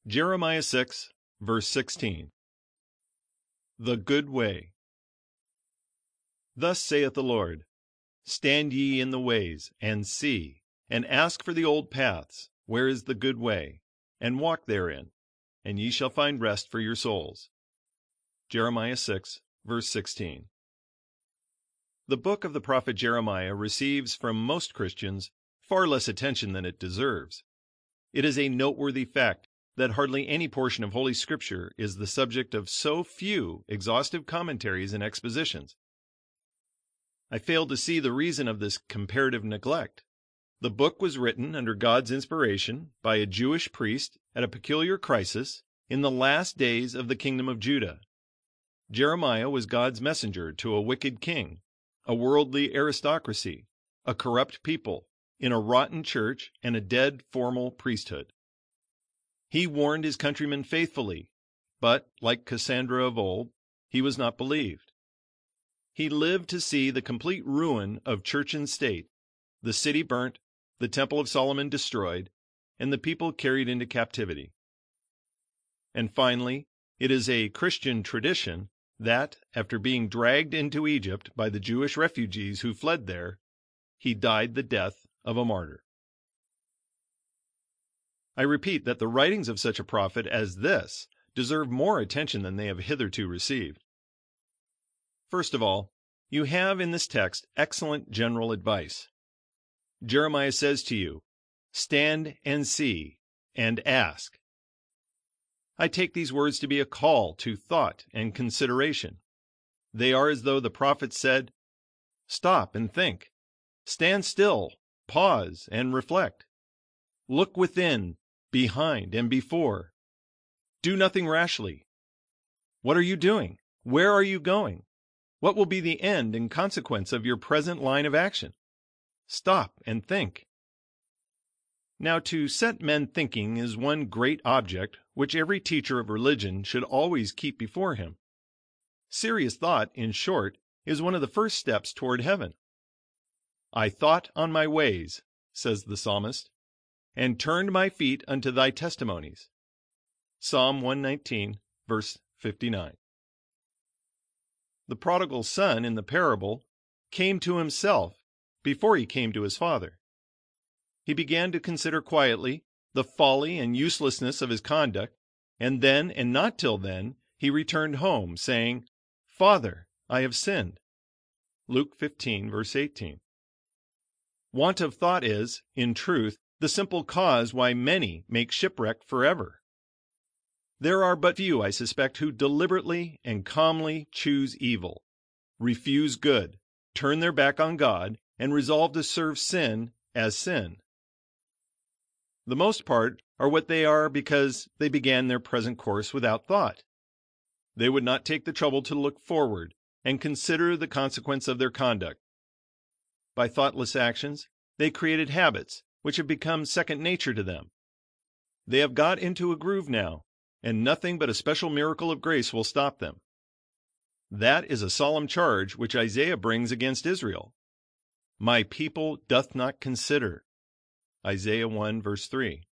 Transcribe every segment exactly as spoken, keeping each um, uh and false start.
Jeremiah six, verse sixteen. The Good Way. Thus saith the Lord, Stand ye in the ways, and see, and ask for the old paths, where is the good way, and walk therein, and ye shall find rest for your souls. Jeremiah six, verse sixteen. The book of the prophet Jeremiah receives from most Christians far less attention than it deserves. It is a noteworthy fact that hardly any portion of Holy Scripture is the subject of so few exhaustive commentaries and expositions. I fail to see the reason of this comparative neglect. The book was written under God's inspiration by a Jewish priest at a peculiar crisis in the last days of the kingdom of Judah. Jeremiah was God's messenger to a wicked king, a worldly aristocracy, a corrupt people, in a rotten church and a dead formal priesthood. He warned his countrymen faithfully, but, like Cassandra of old, he was not believed. He lived to see the complete ruin of church and state, the city burnt, the temple of Solomon destroyed, and the people carried into captivity. And finally, it is a Christian tradition that, after being dragged into Egypt by the Jewish refugees who fled there, he died the death of a martyr. I repeat that the writings of such a prophet as this deserve more attention than they have hitherto received. First of all, you have in this text excellent general advice. Jeremiah says to you, Stand and see, and ask. I take these words to be a call to thought and consideration. They are as though the prophet said, Stop and think. Stand still, pause, and reflect. Look within, behind, and before. Do nothing rashly. What are you doing? Where are you going? What will be the end and consequence of your present line of action? Stop and think. Now, to set men thinking is one great object which every teacher of religion should always keep before him. Serious thought, in short, is one of the first steps toward heaven. I thought on my ways, says the psalmist, and turned my feet unto thy testimonies. Psalm one nineteen, verse fifty-nine. The prodigal son in the parable came to himself before he came to his father. He began to consider quietly the folly and uselessness of his conduct, and then, and not till then, he returned home, saying, Father, I have sinned. Luke fifteen, verse eighteen. Want of thought is, in truth, the simple cause why many make shipwreck forever. There are but few, I suspect, who deliberately and calmly choose evil, refuse good, turn their back on God, and resolve to serve sin as sin. The most part are what they are because they began their present course without thought. They would not take the trouble to look forward and consider the consequence of their conduct. By thoughtless actions, they created habits which have become second nature to them. They have got into a groove now, and nothing but a special miracle of grace will stop them. That is a solemn charge which Isaiah brings against Israel. My people doth not consider. Isaiah one, verse three.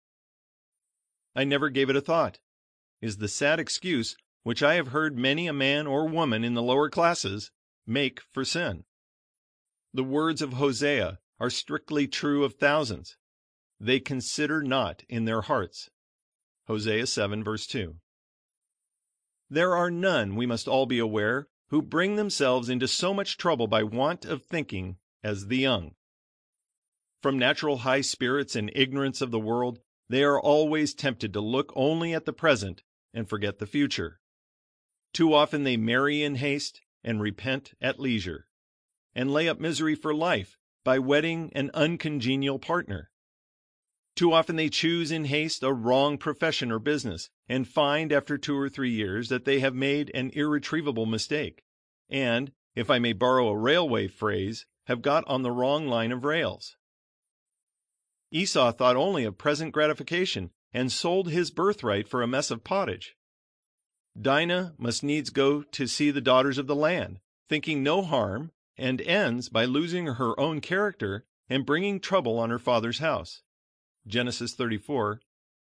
I never gave it a thought, is the sad excuse which I have heard many a man or woman in the lower classes make for sin. The words of Hosea are strictly true of thousands. They consider not in their hearts. Hosea seven, verse two. There are none, we must all be aware, who bring themselves into so much trouble by want of thinking as the young. From natural high spirits and ignorance of the world, they are always tempted to look only at the present and forget the future. Too often they marry in haste and repent at leisure, and lay up misery for life by wedding an uncongenial partner. Too often they choose in haste a wrong profession or business, and find after two or three years that they have made an irretrievable mistake, and, if I may borrow a railway phrase, have got on the wrong line of rails. Esau thought only of present gratification, and sold his birthright for a mess of pottage. Dinah must needs go to see the daughters of the land, thinking no harm, and ends by losing her own character and bringing trouble on her father's house. Genesis thirty-four,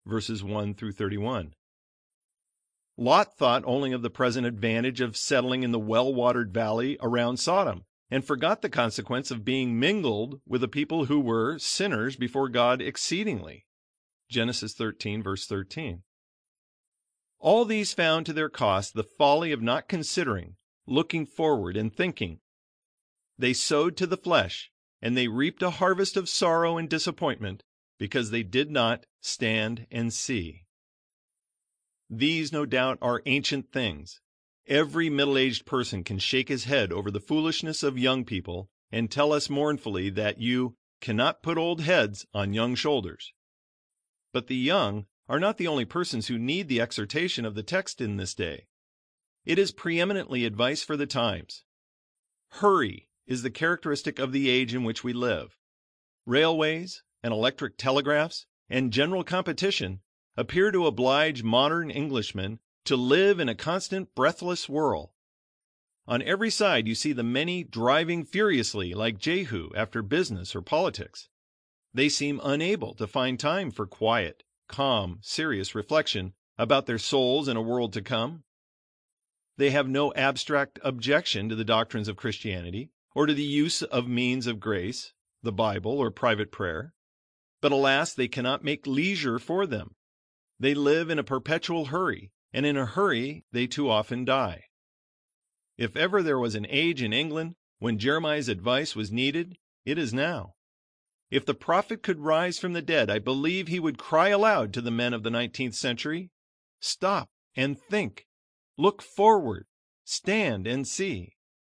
verses one through thirty-one. Lot thought only of the present advantage of settling in the well-watered valley around Sodom, and forgot the consequence of being mingled with a people who were sinners before God exceedingly. Genesis thirteen, verse thirteen. All these found to their cost the folly of not considering, looking forward, and thinking. They sowed to the flesh, and they reaped a harvest of sorrow and disappointment because they did not stand and see. These, no doubt, are ancient things. Every middle-aged person can shake his head over the foolishness of young people and tell us mournfully that you cannot put old heads on young shoulders. But the young are not the only persons who need the exhortation of the text in this day. It is preeminently advice for the times. Hurry is the characteristic of the age in which we live. Railways and electric telegraphs and general competition appear to oblige modern Englishmen to live in a constant breathless whirl. On every side you see the many driving furiously like Jehu after business or politics. They seem unable to find time for quiet, calm, serious reflection about their souls in a world to come. They have no abstract objection to the doctrines of Christianity or to the use of means of grace, the Bible or private prayer. But alas, they cannot make leisure for them. They live in a perpetual hurry, and in a hurry they too often die. If ever there was an age in England when Jeremiah's advice was needed, it is now. If the prophet could rise from the dead, I believe he would cry aloud to the men of the nineteenth century, "Stop and think. Look forward. Stand and see."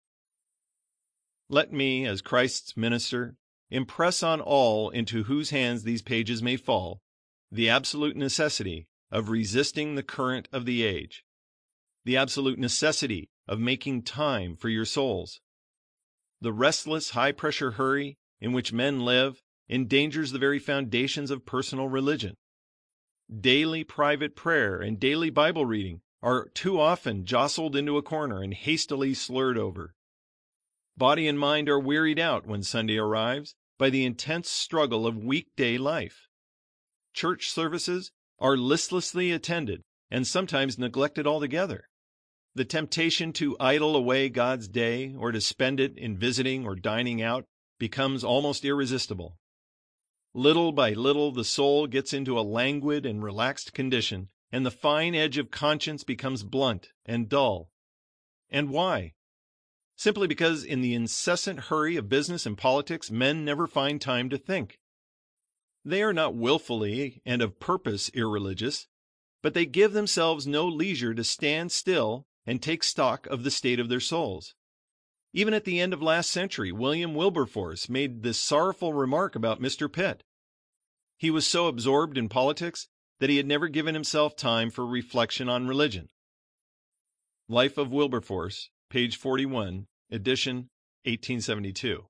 Let me, as Christ's minister, impress on all into whose hands these pages may fall the absolute necessity of resisting the current of the age, the absolute necessity of making time for your souls. The restless, high-pressure hurry in which men live endangers the very foundations of personal religion. Daily private prayer and daily Bible reading are too often jostled into a corner and hastily slurred over. Body and mind are wearied out when Sunday arrives by the intense struggle of weekday life. Church services are listlessly attended and sometimes neglected altogether. The temptation to idle away God's day or to spend it in visiting or dining out becomes almost irresistible. Little by little, the soul gets into a languid and relaxed condition, and the fine edge of conscience becomes blunt and dull. And why? Simply because in the incessant hurry of business and politics, men never find time to think. They are not willfully and of purpose irreligious, but they give themselves no leisure to stand still and take stock of the state of their souls. Even at the end of last century, William Wilberforce made this sorrowful remark about Mister Pitt. He was so absorbed in politics that he had never given himself time for reflection on religion. Life of Wilberforce, page forty-one, edition eighteen seventy-two.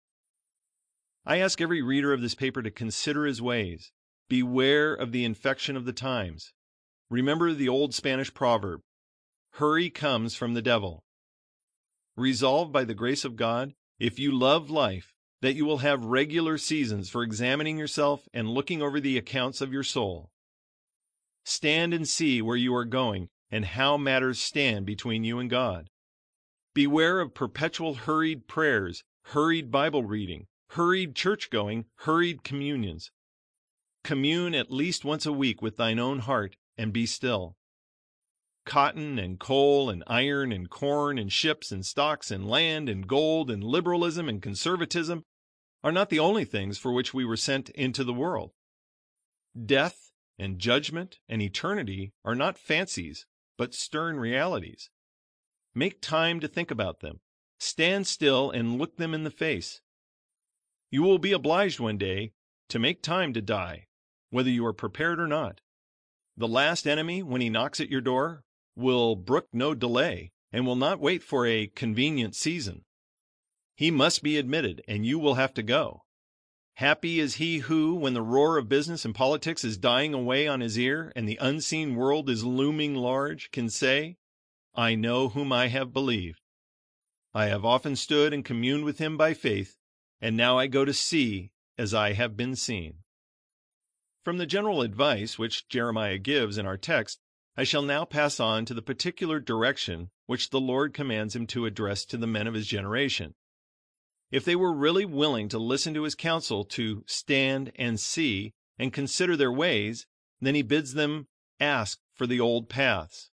I ask every reader of this paper to consider his ways. Beware of the infection of the times. Remember the old Spanish proverb, "Hurry comes from the devil." Resolve by the grace of God, if you love life, that you will have regular seasons for examining yourself and looking over the accounts of your soul. Stand and see where you are going and how matters stand between you and God. Beware of perpetual hurried prayers, hurried Bible reading, hurried church-going, hurried communions. Commune at least once a week with thine own heart and be still. Cotton and coal and iron and corn and ships and stocks and land and gold and liberalism and conservatism are not the only things for which we were sent into the world. Death and judgment and eternity are not fancies, but stern realities. Make time to think about them. Stand still and look them in the face. You will be obliged one day to make time to die, whether you are prepared or not. The last enemy, when he knocks at your door, will brook no delay and will not wait for a convenient season. He must be admitted, and you will have to go. Happy is he who, when the roar of business and politics is dying away on his ear and the unseen world is looming large, can say, "I know whom I have believed. I have often stood and communed with him by faith, and now I go to see as I have been seen." From the general advice which Jeremiah gives in our text, I shall now pass on to the particular direction which the Lord commands him to address to the men of his generation. If they were really willing to listen to his counsel to stand and see and consider their ways, then he bids them ask for the old paths.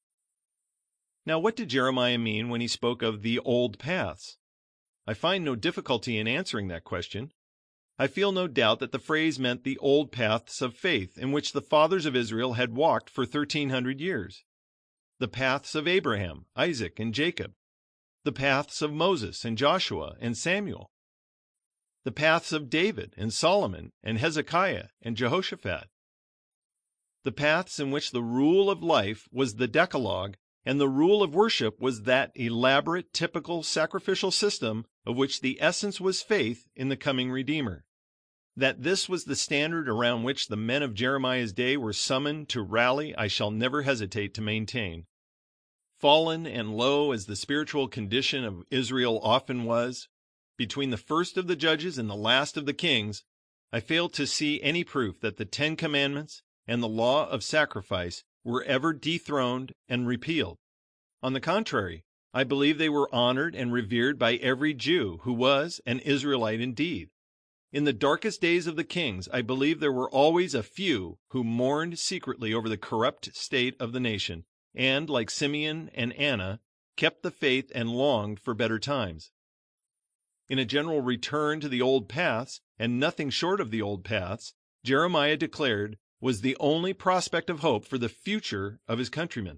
Now, what did Jeremiah mean when he spoke of the old paths? I find no difficulty in answering that question. I feel no doubt that the phrase meant the old paths of faith in which the fathers of Israel had walked for thirteen hundred years. The paths of Abraham, Isaac, and Jacob. The paths of Moses and Joshua and Samuel. The paths of David and Solomon and Hezekiah and Jehoshaphat. The paths in which the rule of life was the Decalogue and the rule of worship was that elaborate, typical sacrificial system of which the essence was faith in the coming Redeemer. That this was the standard around which the men of Jeremiah's day were summoned to rally, I shall never hesitate to maintain. Fallen and low as the spiritual condition of Israel often was, between the first of the judges and the last of the kings, I fail to see any proof that the Ten Commandments and the law of sacrifice were ever dethroned and repealed. On the contrary, I believe they were honored and revered by every Jew who was an Israelite indeed. In the darkest days of the kings, I believe there were always a few who mourned secretly over the corrupt state of the nation, and, like Simeon and Anna, kept the faith and longed for better times. In a general return to the old paths, and nothing short of the old paths, Jeremiah declared was the only prospect of hope for the future of his countrymen.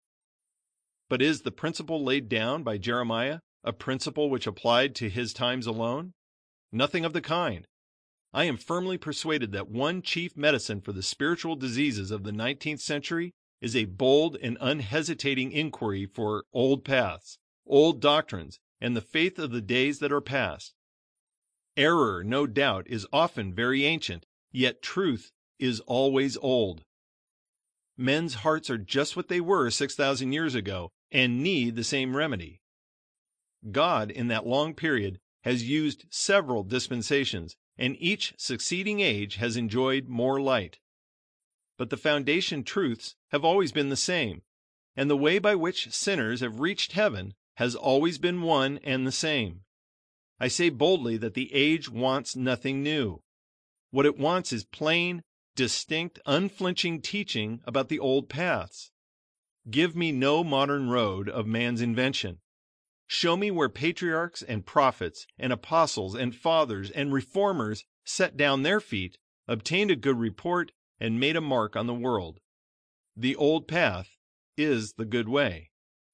But is the principle laid down by Jeremiah a principle which applied to his times alone? Nothing of the kind. I am firmly persuaded that one chief medicine for the spiritual diseases of the nineteenth century is a bold and unhesitating inquiry for old paths, old doctrines, and the faith of the days that are past. Error, no doubt, is often very ancient, yet truth is always old. Men's hearts are just what they were six thousand years ago and need the same remedy. God, in that long period, has used several dispensations, and each succeeding age has enjoyed more light. But the foundation truths have always been the same, and the way by which sinners have reached heaven has always been one and the same. I say boldly that the age wants nothing new. What it wants is plain, distinct, unflinching teaching about the old paths. Give me no modern road of man's invention. Show me where patriarchs and prophets and apostles and fathers and reformers set down their feet, obtained a good report, and made a mark on the world. The old path is the good way.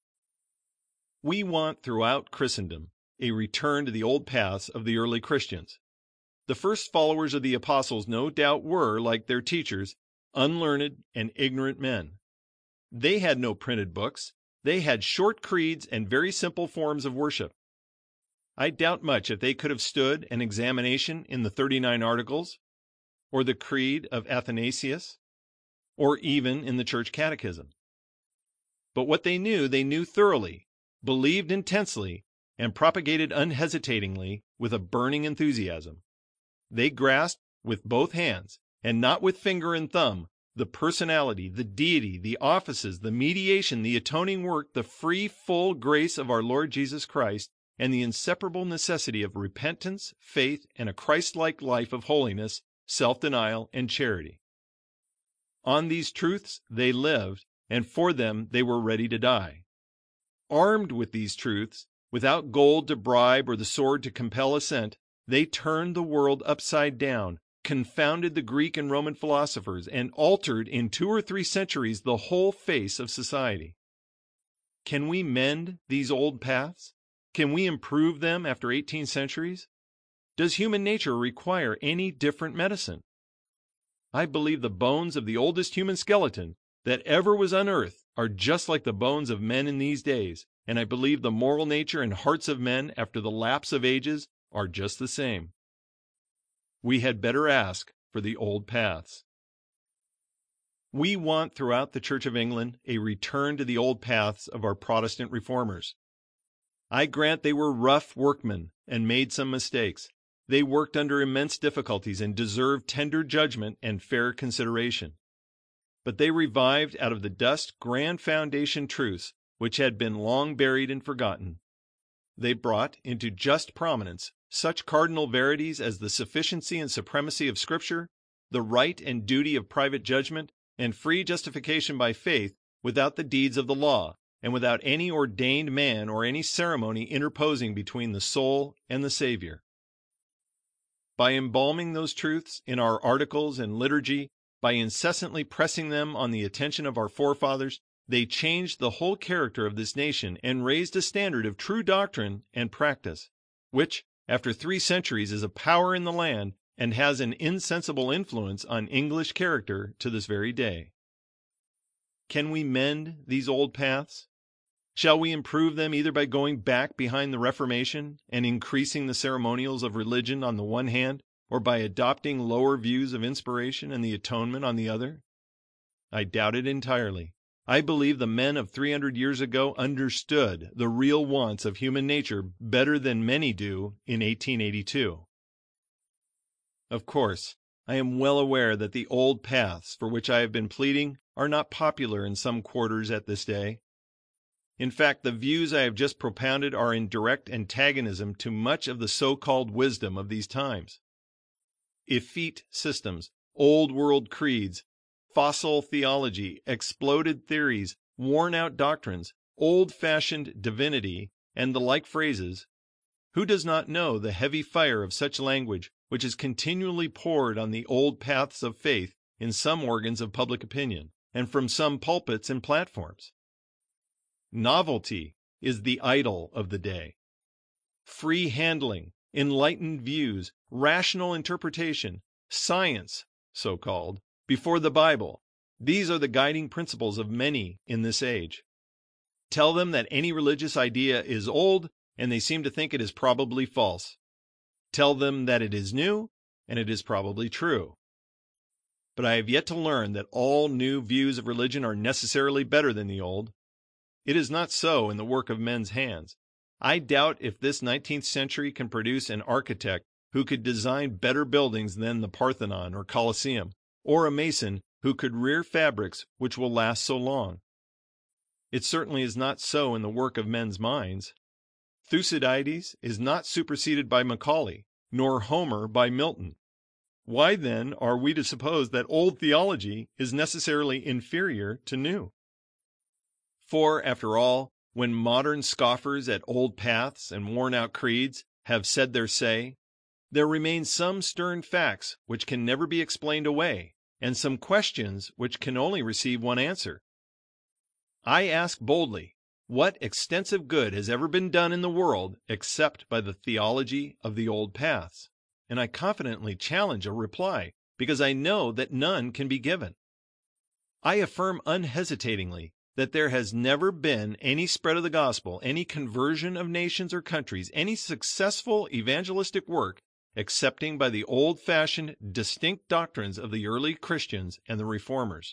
We want throughout Christendom a return to the old paths of the early Christians. The first followers of the apostles no doubt were, like their teachers, unlearned and ignorant men. They had no printed books. They had short creeds and very simple forms of worship. I doubt much if they could have stood an examination in the thirty-nine Articles, or the Creed of Athanasius, or even in the Church Catechism. But what they knew, they knew thoroughly, believed intensely, and propagated unhesitatingly with a burning enthusiasm. They grasped with both hands, and not with finger and thumb, the personality, the deity, the offices, the mediation, the atoning work, the free, full grace of our Lord Jesus Christ, and the inseparable necessity of repentance, faith, and a Christ-like life of holiness, self-denial, and charity. On these truths they lived, and for them they were ready to die. Armed with these truths, without gold to bribe or the sword to compel assent, they turned the world upside down, confounded the Greek and Roman philosophers, and altered in two or three centuries the whole face of society. Can we mend these old paths? Can we improve them after eighteen centuries? Does human nature require any different medicine? I believe the bones of the oldest human skeleton that ever was unearthed are just like the bones of men in these days, and I believe the moral nature and hearts of men after the lapse of ages are just the same. We had better ask for the old paths. We want throughout the Church of England a return to the old paths of our Protestant reformers. I grant they were rough workmen and made some mistakes, They worked under immense difficulties and deserved tender judgment and fair consideration. But they revived out of the dust grand foundation truths which had been long buried and forgotten. They brought into just prominence such cardinal verities as the sufficiency and supremacy of Scripture, the right and duty of private judgment, and free justification by faith without the deeds of the law, and without any ordained man or any ceremony interposing between the soul and the Savior. By embalming those truths in our articles and liturgy, by incessantly pressing them on the attention of our forefathers, they changed the whole character of this nation and raised a standard of true doctrine and practice, which, after three centuries, is a power in the land and has an insensible influence on English character to this very day. Can we mend these old paths? Shall we improve them either by going back behind the Reformation and increasing the ceremonials of religion on the one hand, or by adopting lower views of inspiration and the atonement on the other? I doubt it entirely. I believe the men of three hundred years ago understood the real wants of human nature better than many do in eighteen eighty-two. Of course, I am well aware that the old paths for which I have been pleading are not popular in some quarters at this day. In fact, the views I have just propounded are in direct antagonism to much of the so-called wisdom of these times. Effete systems, old world creeds, fossil theology, exploded theories, worn-out doctrines, old-fashioned divinity, and the like phrases. Who does not know the heavy fire of such language which is continually poured on the old paths of faith in some organs of public opinion, and from some pulpits and platforms? Novelty is the idol of the day. Free handling, enlightened views, rational interpretation, science, so-called, before the Bible, these are the guiding principles of many in this age. Tell them that any religious idea is old, and they seem to think it is probably false. Tell them that it is new, and it is probably true. But I have yet to learn that all new views of religion are necessarily better than the old. It is not so in the work of men's hands. I doubt if this nineteenth century can produce an architect who could design better buildings than the Parthenon or Colosseum, or a mason who could rear fabrics which will last so long. It certainly is not so in the work of men's minds. Thucydides is not superseded by Macaulay, nor Homer by Milton. Why then are we to suppose that old theology is necessarily inferior to new? For, after all, when modern scoffers at old paths and worn-out creeds have said their say, there remain some stern facts which can never be explained away, and some questions which can only receive one answer. I ask boldly, what extensive good has ever been done in the world except by the theology of the old paths? And I confidently challenge a reply, because I know that none can be given. I affirm unhesitatingly that there has never been any spread of the gospel, any conversion of nations or countries, any successful evangelistic work, excepting by the old-fashioned, distinct doctrines of the early Christians and the Reformers.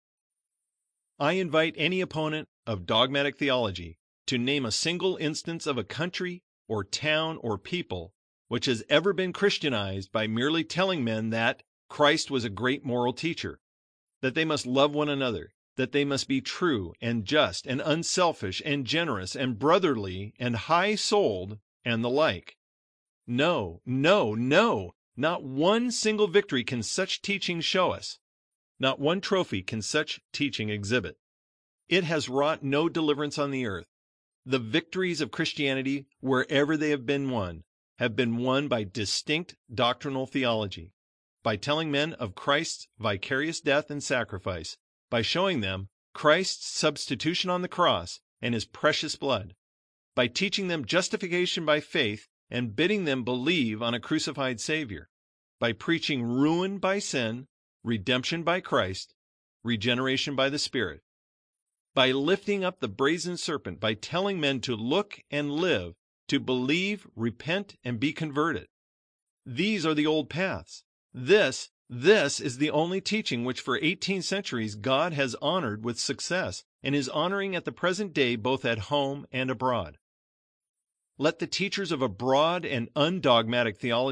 I invite any opponent of dogmatic theology to name a single instance of a country or town or people which has ever been Christianized by merely telling men that Christ was a great moral teacher, that they must love one another, that they must be true and just and unselfish and generous and brotherly and high-souled and the like. No, no, no! Not one single victory can such teaching show us. Not one trophy can such teaching exhibit. It has wrought no deliverance on the earth. The victories of Christianity, wherever they have been won, have been won by distinct doctrinal theology, by telling men of Christ's vicarious death and sacrifice, by showing them Christ's substitution on the cross and his precious blood, by teaching them justification by faith and bidding them believe on a crucified Savior, by preaching ruin by sin, redemption by Christ, regeneration by the Spirit, by lifting up the brazen serpent, by telling men to look and live, to believe, repent, and be converted. These are the old paths. This, this is the only teaching which for eighteen centuries God has honored with success and is honoring at the present day both at home and abroad. Let the teachers of a broad and undogmatic theology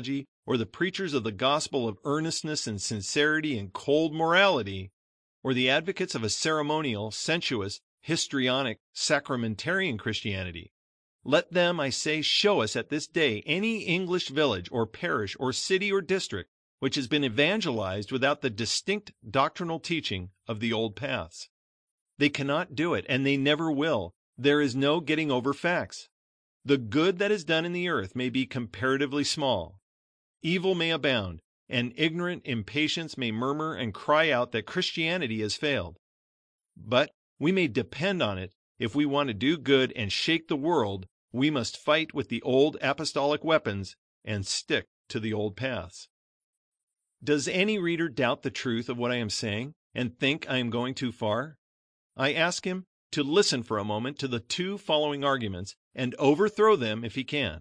or the preachers of the gospel of earnestness and sincerity and cold morality, or the advocates of a ceremonial, sensuous, histrionic, sacramentarian Christianity. Let them, I say, show us at this day any English village or parish or city or district which has been evangelized without the distinct doctrinal teaching of the old paths. They cannot do it, and they never will. There is no getting over facts. The good that is done in the earth may be comparatively small. Evil may abound, and ignorant impatience may murmur and cry out that Christianity has failed. But we may depend on it, if we want to do good and shake the world, we must fight with the old apostolic weapons and stick to the old paths. Does any reader doubt the truth of what I am saying and think I am going too far? I ask him to listen for a moment to the two following arguments and overthrow them if he can.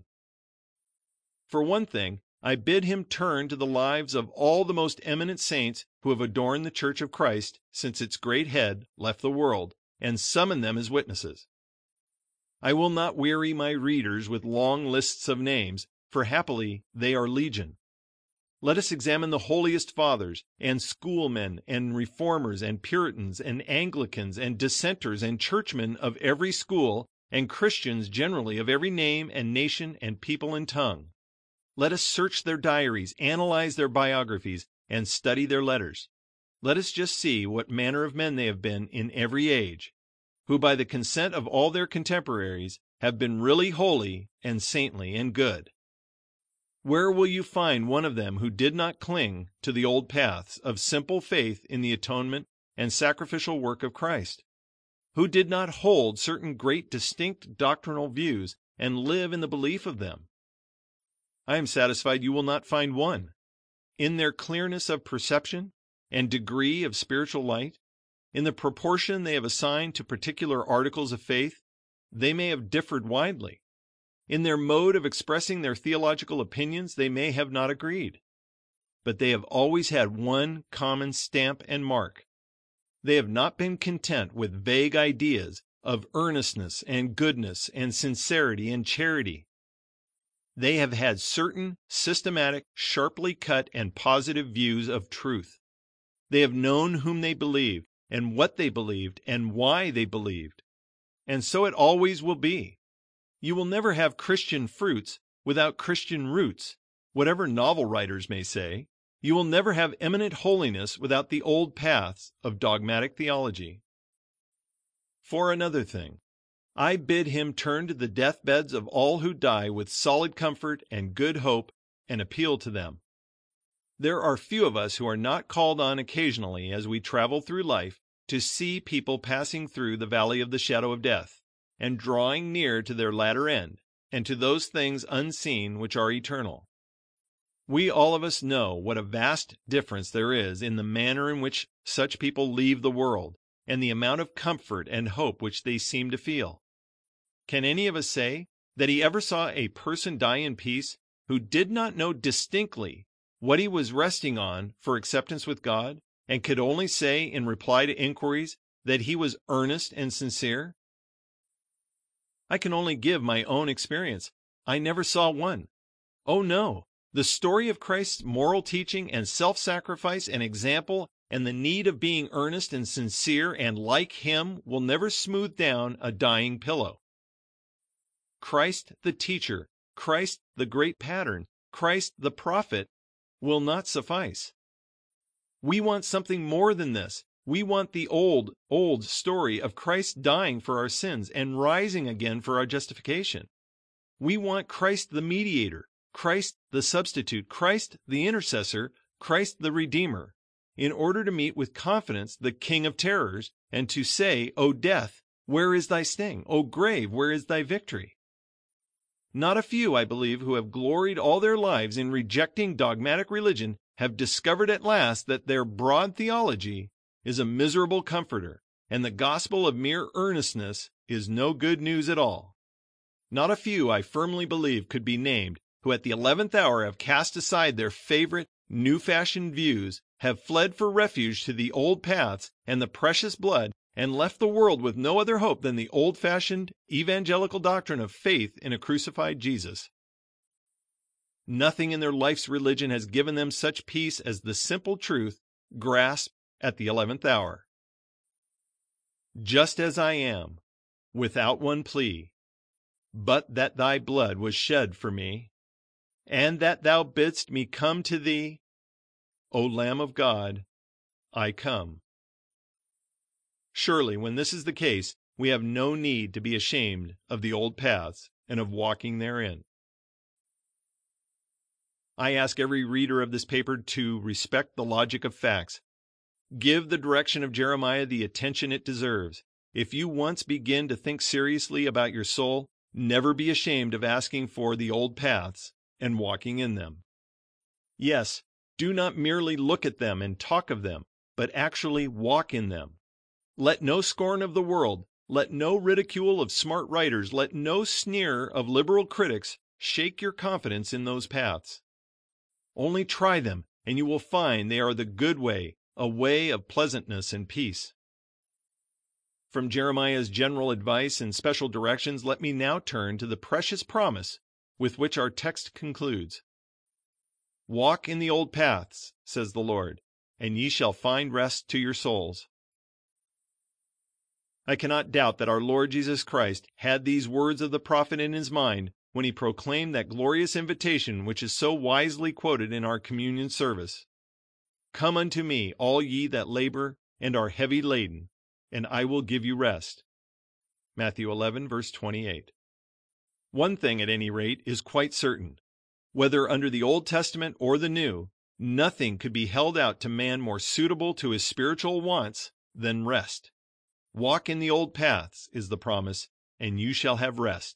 For one thing, I bid him turn to the lives of all the most eminent saints who have adorned the Church of Christ since its great head left the world, and summon them as witnesses. I will not weary my readers with long lists of names, for happily they are legion. Let us examine the holiest fathers, and schoolmen, and reformers, and Puritans, and Anglicans, and dissenters, and churchmen of every school, and Christians generally of every name and nation and people and tongue. Let us search their diaries, analyze their biographies, and study their letters. Let us just see what manner of men they have been in every age, who by the consent of all their contemporaries have been really holy and saintly and good. Where will you find one of them who did not cling to the old paths of simple faith in the atonement and sacrificial work of Christ? Who did not hold certain great distinct doctrinal views and live in the belief of them? I am satisfied you will not find one. In their clearness of perception and degree of spiritual light, in the proportion they have assigned to particular articles of faith, they may have differed widely. In their mode of expressing their theological opinions, they may have not agreed. But they have always had one common stamp and mark. They have not been content with vague ideas of earnestness and goodness and sincerity and charity. They have had certain systematic, sharply cut, and positive views of truth. They have known whom they believed, and what they believed, and why they believed. And so it always will be. You will never have Christian fruits without Christian roots, whatever novel writers may say. You will never have eminent holiness without the old paths of dogmatic theology. For another thing, I bid him turn to the deathbeds of all who die with solid comfort and good hope and appeal to them. There are few of us who are not called on occasionally as we travel through life to see people passing through the valley of the shadow of death and drawing near to their latter end and to those things unseen which are eternal. We all of us know what a vast difference there is in the manner in which such people leave the world and the amount of comfort and hope which they seem to feel. Can any of us say that he ever saw a person die in peace who did not know distinctly what he was resting on for acceptance with God, and could only say in reply to inquiries that he was earnest and sincere? I can only give my own experience. I never saw one. Oh no, the story of Christ's moral teaching and self-sacrifice and example and the need of being earnest and sincere and like him will never smooth down a dying pillow. Christ the teacher, Christ the great pattern, Christ the prophet will not suffice. We want something more than this. We want the old, old story of Christ dying for our sins and rising again for our justification. We want Christ the mediator, Christ the substitute, Christ the intercessor, Christ the redeemer, in order to meet with confidence the King of terrors and to say, O death, where is thy sting? O grave, where is thy victory? Not a few, I believe, who have gloried all their lives in rejecting dogmatic religion have discovered at last that their broad theology is a miserable comforter, and the gospel of mere earnestness is no good news at all. Not a few, I firmly believe, could be named who at the eleventh hour have cast aside their favorite new-fashioned views, have fled for refuge to the old paths and the precious blood, and left the world with no other hope than the old-fashioned evangelical doctrine of faith in a crucified Jesus. Nothing in their life's religion has given them such peace as the simple truth grasped at the eleventh hour. Just as I am, without one plea, but that thy blood was shed for me, and that thou bidst me come to thee, O Lamb of God, I come. Surely, when this is the case, we have no need to be ashamed of the old paths and of walking therein. I ask every reader of this paper to respect the logic of facts. Give the direction of Jeremiah the attention it deserves. If you once begin to think seriously about your soul, never be ashamed of asking for the old paths and walking in them. Yes, do not merely look at them and talk of them, but actually walk in them. Let no scorn of the world, let no ridicule of smart writers, let no sneer of liberal critics shake your confidence in those paths. Only try them, and you will find they are the good way, a way of pleasantness and peace. From Jeremiah's general advice and special directions, let me now turn to the precious promise with which our text concludes. Walk in the old paths, says the Lord, and ye shall find rest to your souls. I cannot doubt that our Lord Jesus Christ had these words of the prophet in his mind when he proclaimed that glorious invitation which is so wisely quoted in our communion service. Come unto me, all ye that labor and are heavy laden, and I will give you rest. Matthew eleven, verse twenty-eight. One thing, at any rate, is quite certain. Whether under the Old Testament or the New, nothing could be held out to man more suitable to his spiritual wants than rest. Walk in the old paths, is the promise, and you shall have rest.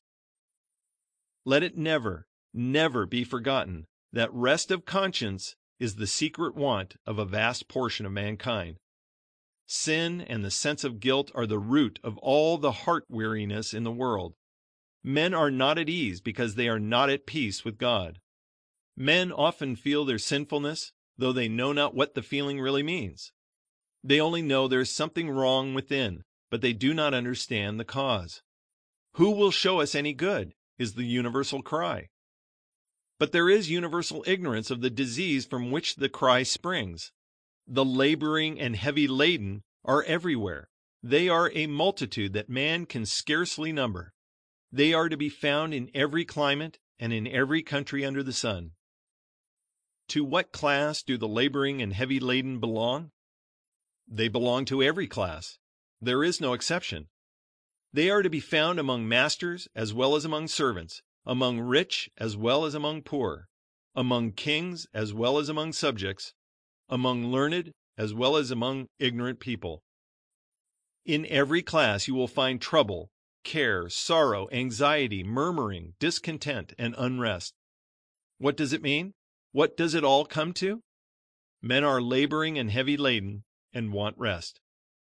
Let it never, never be forgotten that rest of conscience is the secret want of a vast portion of mankind. Sin and the sense of guilt are the root of all the heart weariness in the world. Men are not at ease because they are not at peace with God. Men often feel their sinfulness, though they know not what the feeling really means. They only know there is something wrong within, but they do not understand the cause. Who will show us any good, is the universal cry. But there is universal ignorance of the disease from which the cry springs. The laboring and heavy laden are everywhere. They are a multitude that man can scarcely number. They are to be found in every climate and in every country under the sun. To what class do the laboring and heavy laden belong? They belong to every class. There is no exception. They are to be found among masters as well as among servants, among rich as well as among poor, among kings as well as among subjects, among learned as well as among ignorant people. In every class you will find trouble, care, sorrow, anxiety, murmuring, discontent, and unrest. What does it mean? What does it all come to? Men are laboring and heavy laden and want rest.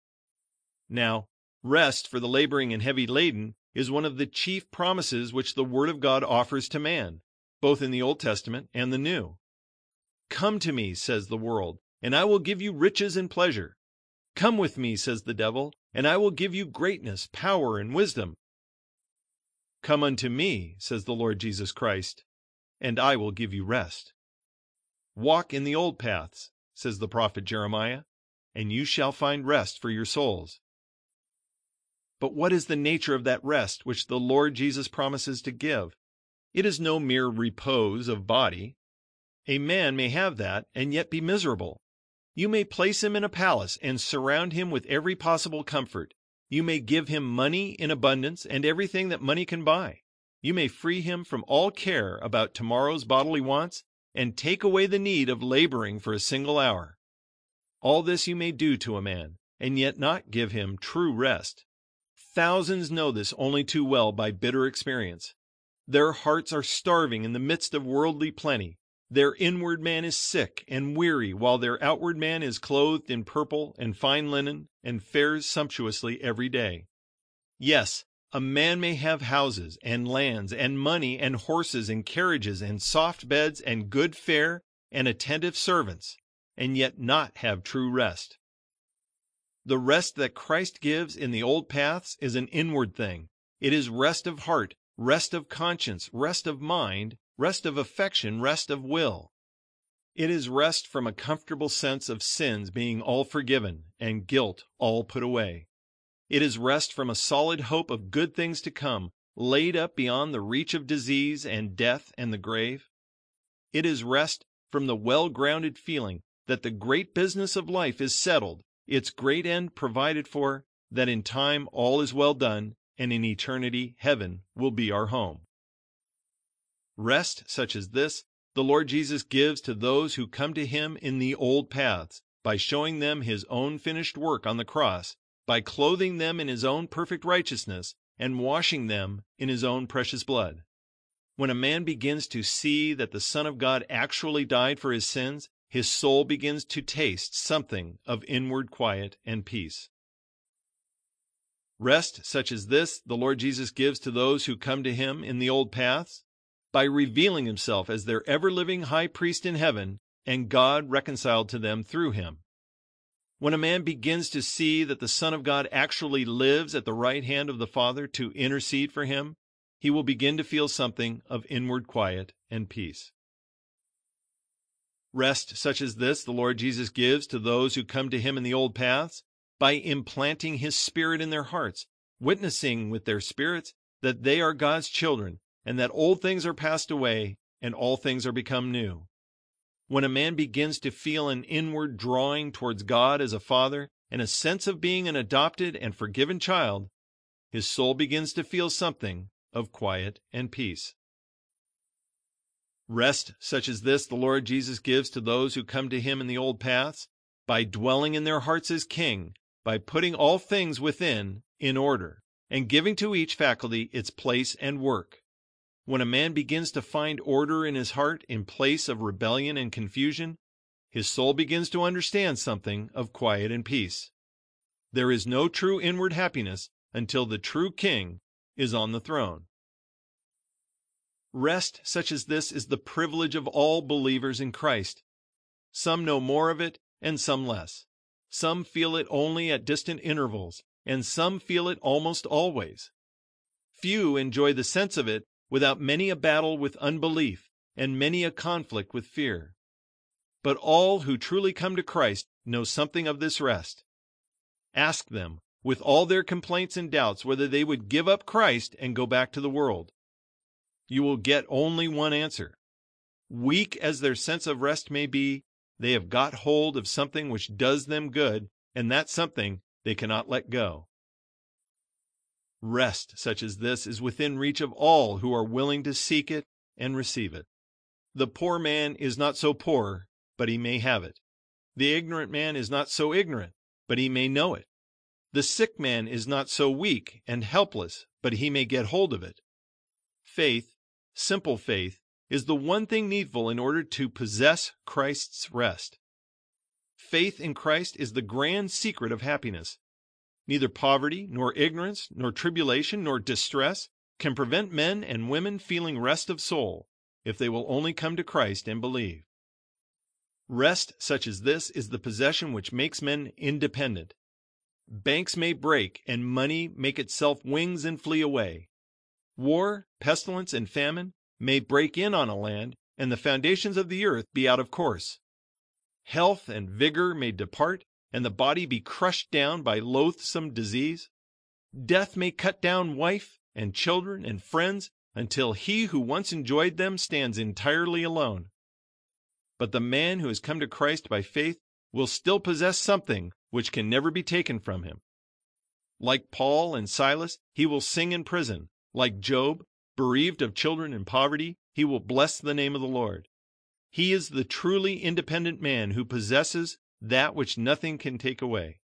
Now, rest for the laboring and heavy laden is one of the chief promises which the Word of God offers to man, both in the Old Testament and the New. Come to me, says the world, and I will give you riches and pleasure. Come with me, says the devil, and I will give you greatness, power, and wisdom. Come unto me, says the Lord Jesus Christ, and I will give you rest. Walk in the old paths, says the prophet Jeremiah, and you shall find rest for your souls. But what is the nature of that rest which the Lord Jesus promises to give? It is no mere repose of body. A man may have that and yet be miserable. You may place him in a palace and surround him with every possible comfort. You may give him money in abundance and everything that money can buy. You may free him from all care about tomorrow's bodily wants and take away the need of laboring for a single hour. All this you may do to a man, and yet not give him true rest. Thousands know this only too well by bitter experience. Their hearts are starving in the midst of worldly plenty. Their inward man is sick and weary, while their outward man is clothed in purple and fine linen and fares sumptuously every day. Yes, a man may have houses and lands and money and horses and carriages and soft beds and good fare and attentive servants, and yet not have true rest. The rest that Christ gives in the old paths is an inward thing. It is rest of heart, rest of conscience, rest of mind, rest of affection, rest of will. It is rest from a comfortable sense of sins being all forgiven and guilt all put away. It is rest from a solid hope of good things to come, laid up beyond the reach of disease and death and the grave. It is rest from the well-grounded feeling that the great business of life is settled, its great end provided for, that in time all is well done, and in eternity heaven will be our home. Rest such as this the Lord Jesus gives to those who come to him in the old paths, by showing them his own finished work on the cross, by clothing them in his own perfect righteousness, and washing them in his own precious blood. When a man begins to see that the Son of God actually died for his sins, his soul begins to taste something of inward quiet and peace. Rest such as this the Lord Jesus gives to those who come to him in the old paths, by revealing himself as their ever-living high priest in heaven, and God reconciled to them through him. When a man begins to see that the Son of God actually lives at the right hand of the Father to intercede for him, he will begin to feel something of inward quiet and peace. Rest such as this the Lord Jesus gives to those who come to him in the old paths, by implanting his Spirit in their hearts, witnessing with their spirits that they are God's children, and that old things are passed away, and all things are become new. When a man begins to feel an inward drawing towards God as a father, and a sense of being an adopted and forgiven child, his soul begins to feel something of quiet and peace. Rest such as this the Lord Jesus gives to those who come to him in the old paths, by dwelling in their hearts as King, by putting all things within in order, and giving to each faculty its place and work. When a man begins to find order in his heart in place of rebellion and confusion, his soul begins to understand something of quiet and peace. There is no true inward happiness until the true King is on the throne. Rest such as this is the privilege of all believers in Christ. Some know more of it and some less. Some feel it only at distant intervals, and some feel it almost always. Few enjoy the sense of it without many a battle with unbelief and many a conflict with fear. But all who truly come to Christ know something of this rest. Ask them, with all their complaints and doubts, whether they would give up Christ and go back to the world. You will get only one answer. Weak as their sense of rest may be, they have got hold of something which does them good, and that something they cannot let go. Rest such as this is within reach of all who are willing to seek it and receive it. The poor man is not so poor, but he may have it. The ignorant man is not so ignorant, but he may know it. The sick man is not so weak and helpless, but he may get hold of it. Faith, simple faith, is the one thing needful in order to possess Christ's rest. Faith in Christ is the grand secret of happiness. Neither poverty, nor ignorance, nor tribulation, nor distress can prevent men and women feeling rest of soul, if they will only come to Christ and believe. Rest such as this is the possession which makes men independent. Banks may break, and money make itself wings and flee away. War, pestilence, and famine may break in on a land, and the foundations of the earth be out of course. Health and vigor may depart, and the body be crushed down by loathsome disease. Death may cut down wife and children and friends until he who once enjoyed them stands entirely alone. But the man who has come to Christ by faith will still possess something which can never be taken from him. Like Paul and Silas, he will sing in prison. Like Job, bereaved of children and poverty, he will bless the name of the Lord. He is the truly independent man who possesses that which nothing can take away.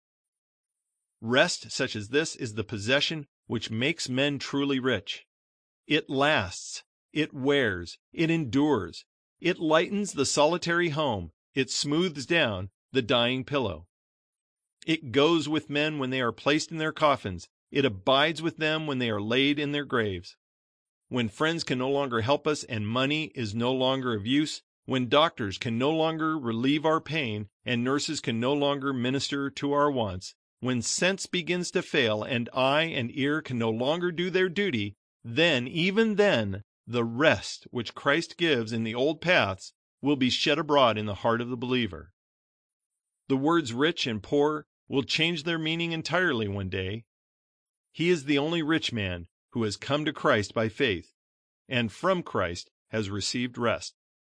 Rest such as this is the possession which makes men truly rich. It lasts, it wears, it endures, it lightens the solitary home, it smooths down the dying pillow. It goes with men when they are placed in their coffins, it abides with them when they are laid in their graves. When friends can no longer help us and money is no longer of use, when doctors can no longer relieve our pain and nurses can no longer minister to our wants, when sense begins to fail and eye and ear can no longer do their duty, then, even then, the rest which Christ gives in the old paths will be shed abroad in the heart of the believer. The words rich and poor will change their meaning entirely one day. He is the only rich man who has come to Christ by faith, and from Christ has received rest.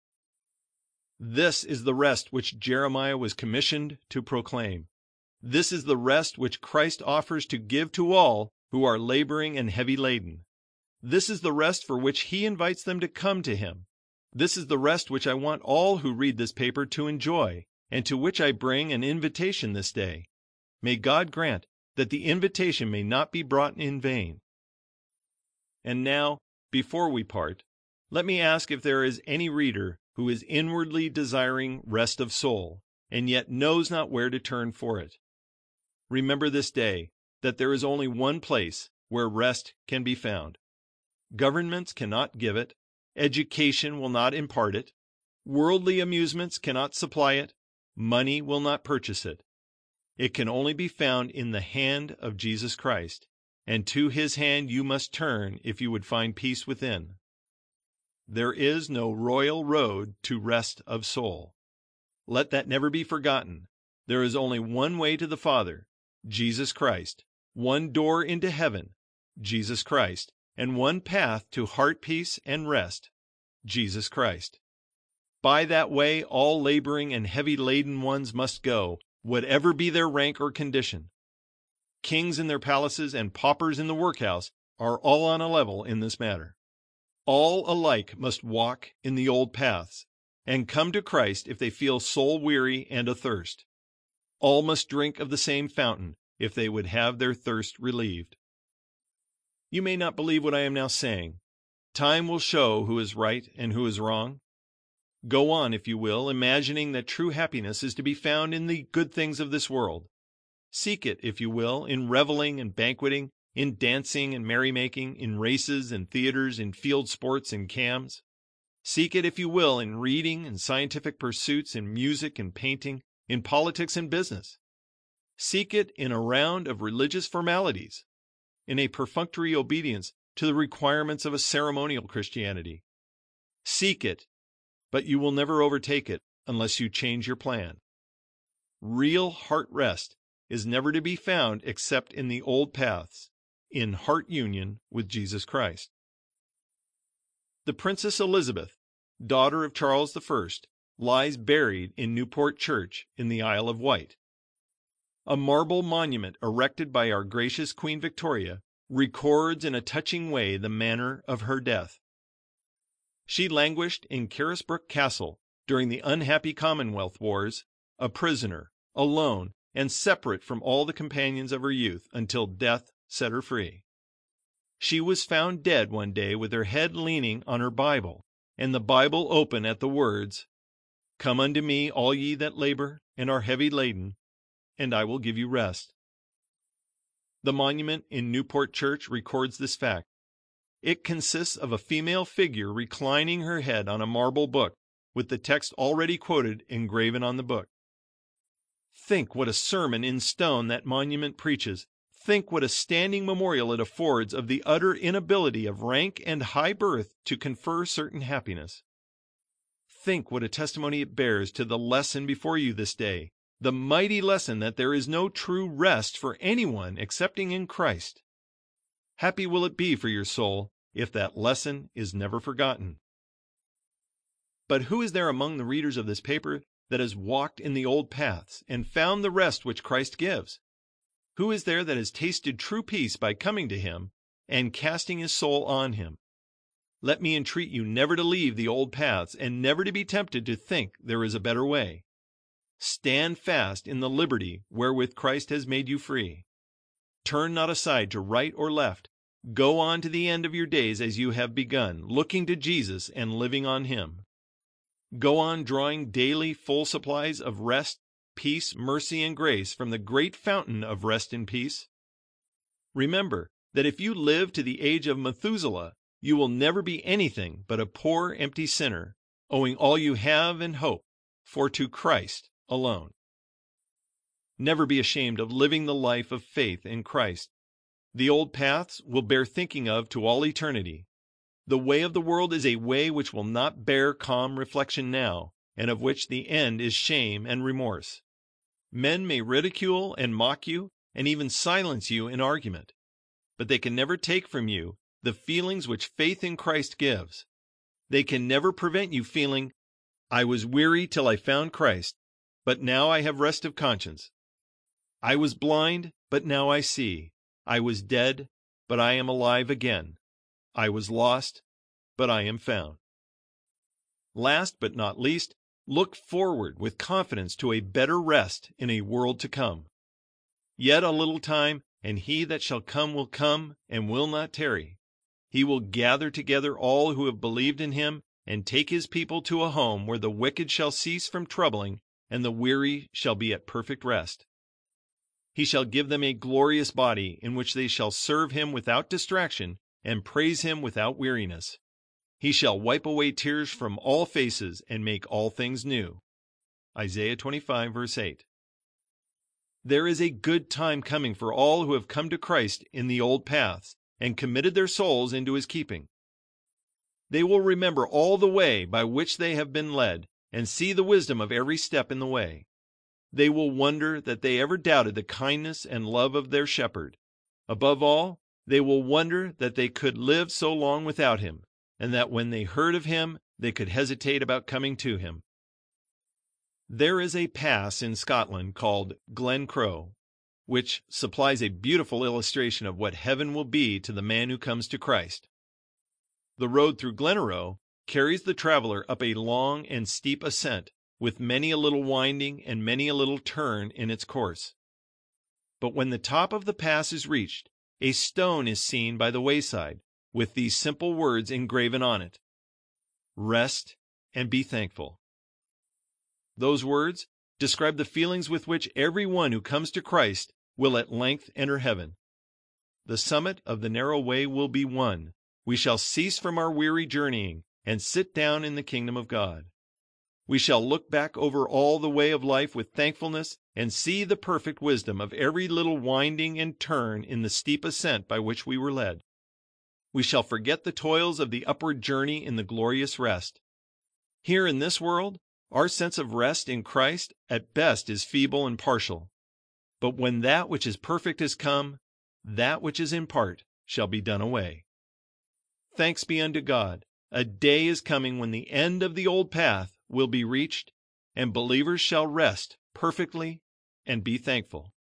This is the rest which Jeremiah was commissioned to proclaim. This is the rest which Christ offers to give to all who are laboring and heavy laden. This is the rest for which he invites them to come to him. This is the rest which I want all who read this paper to enjoy, and to which I bring an invitation this day. May God grant that the invitation may not be brought in vain. And now, before we part, let me ask if there is any reader who is inwardly desiring rest of soul, and yet knows not where to turn for it. Remember this day that there is only one place where rest can be found. Governments cannot give it, education will not impart it, worldly amusements cannot supply it, money will not purchase it. It can only be found in the hand of Jesus Christ, and to his hand you must turn if you would find peace within. There is no royal road to rest of soul. Let that never be forgotten. There is only one way to the Father, Jesus Christ, one door into heaven, Jesus Christ, and one path to heart peace and rest, Jesus Christ. By that way all laboring and heavy laden ones must go, whatever be their rank or condition. Kings in their palaces and paupers in the workhouse are all on a level in this matter. All alike must walk in the old paths, and come to Christ if they feel soul weary and athirst. All must drink of the same fountain if they would have their thirst relieved. You may not believe what I am now saying. Time will show who is right and who is wrong. Go on, if you will, imagining that true happiness is to be found in the good things of this world. Seek it, if you will, in reveling and banqueting, in dancing and merrymaking, in races and theaters, in field sports and cams. Seek it, if you will, in reading and scientific pursuits, in music and painting, in politics and business. Seek it in a round of religious formalities, in a perfunctory obedience to the requirements of a ceremonial Christianity. Seek it, but you will never overtake it unless you change your plan. Real heart rest is never to be found except in the old paths, in heart union with Jesus Christ. The Princess Elizabeth, daughter of Charles the First, lies buried in Newport Church in the Isle of Wight. A marble monument erected by our gracious Queen Victoria records in a touching way the manner of her death. She languished in Carisbrooke Castle during the unhappy Commonwealth wars, a prisoner, alone, and separate from all the companions of her youth, until death set her free. She was found dead one day with her head leaning on her Bible, and the Bible open at the words, "Come unto me, all ye that labor and are heavy laden, and I will give you rest." The monument in Newport Church records this fact. It consists of a female figure reclining her head on a marble book, with the text already quoted engraven on the book. Think what a sermon in stone that monument preaches. Think what a standing memorial it affords of the utter inability of rank and high birth to confer certain happiness. Think what a testimony it bears to the lesson before you this day, the mighty lesson that there is no true rest for anyone excepting in Christ. Happy will it be for your soul if that lesson is never forgotten. But who is there among the readers of this paper that has walked in the old paths and found the rest which Christ gives? Who is there that has tasted true peace by coming to him and casting his soul on him? Let me entreat you never to leave the old paths and never to be tempted to think there is a better way. Stand fast in the liberty wherewith Christ has made you free. Turn not aside to right or left. Go on to the end of your days as you have begun, looking to Jesus and living on him. Go on drawing daily full supplies of rest, peace, mercy, and grace from the great fountain of rest and peace. Remember that if you live to the age of Methuselah, you will never be anything but a poor, empty sinner, owing all you have and hope for to Christ alone. Never be ashamed of living the life of faith in Christ. The old paths will bear thinking of to all eternity. The way of the world is a way which will not bear calm reflection now, and of which the end is shame and remorse. Men may ridicule and mock you, and even silence you in argument, but they can never take from you the feelings which faith in Christ gives. They can never prevent you feeling, "I was weary till I found Christ, but now I have rest of conscience. I was blind, but now I see. I was dead, but I am alive again. I was lost, but I am found." Last but not least, look forward with confidence to a better rest in a world to come. Yet a little time, and he that shall come will come and will not tarry. He will gather together all who have believed in him and take his people to a home where the wicked shall cease from troubling and the weary shall be at perfect rest. He shall give them a glorious body in which they shall serve him without distraction and praise him without weariness. He shall wipe away tears from all faces and make all things new. Isaiah twenty-five, verse eight. There is a good time coming for all who have come to Christ in the old paths and committed their souls into his keeping. They will remember all the way by which they have been led and see the wisdom of every step in the way. They will wonder that they ever doubted the kindness and love of their shepherd. Above all, they will wonder that they could live so long without him, and that when they heard of him, they could hesitate about coming to him. There is a pass in Scotland called Glen Crow, which supplies a beautiful illustration of what heaven will be to the man who comes to Christ. The road through Glenoroe carries the traveler up a long and steep ascent, with many a little winding and many a little turn in its course. But when the top of the pass is reached, a stone is seen by the wayside, with these simple words engraven on it: "Rest and be thankful." Those words describe the feelings with which every one who comes to Christ will at length enter heaven. The summit of the narrow way will be won. We shall cease from our weary journeying and sit down in the kingdom of God. We shall look back over all the way of life with thankfulness and see the perfect wisdom of every little winding and turn in the steep ascent by which we were led. We shall forget the toils of the upward journey in the glorious rest. Here in this world, our sense of rest in Christ at best is feeble and partial. But when that which is perfect is come, that which is in part shall be done away. Thanks be unto God, a day is coming when the end of the old path will be reached, and believers shall rest perfectly and be thankful.